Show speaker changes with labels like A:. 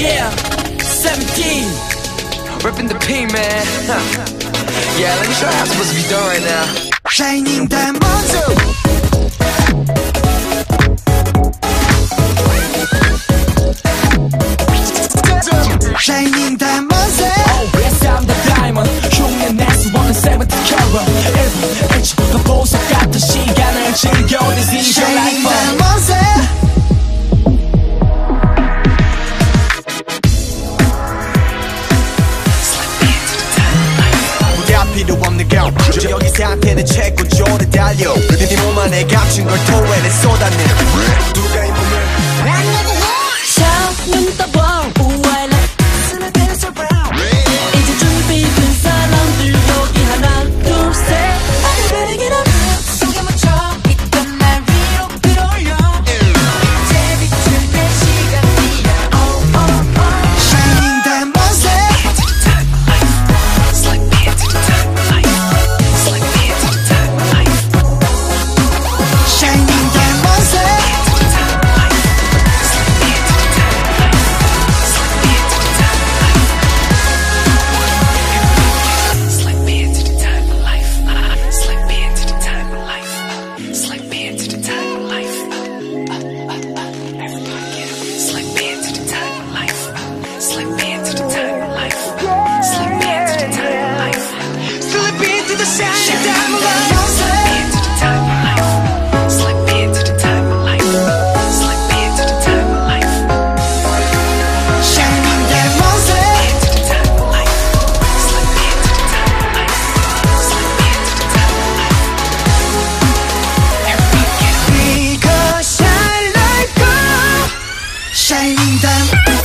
A: Yeah, 17. Ripping the P, man. Yeah, let me show you how it's supposed to be done right now.
B: Shining diamonds. Shining diamonds.
A: Oh, yes, I'm the diamond. 흉내내서 원하는 70 carat. 1분 1초 더 보석 같은 시간을 즐겨. This is your life.
B: Shining diamonds.
C: 필요 없는 girl 여기 상태는 최고조를 달려 네 몸 안에 갇힌 걸 토해내 쏟아내 누가 이 몸을
D: 눈 떠봐 우아해 이제 준비 된 사람들 여기 하나 둘셋 Everybody get up 속에 묻혀 있던 날 위로 끌어올려 이제 비춘 내 시간이야 Oh oh oh
B: Shining diamonds.
D: Slide me into the time of life Slide me into the time of life
B: Shining diamonds.
D: Slide me into the time of life Slide me into the time of life Slide me into the time of life Everybody get up Slide me into the time of life Slide me into the time of life Slide me into the time of life
B: Slip into the shining diamond.
D: Slide me into the time of life Slide me into the time of life Slide me into the time of life
B: Shining diamonds.
D: Into the time of life Slide me into the time of life Slide me into the time of life Everybody get up
B: We go shine like gold. Shining diamond.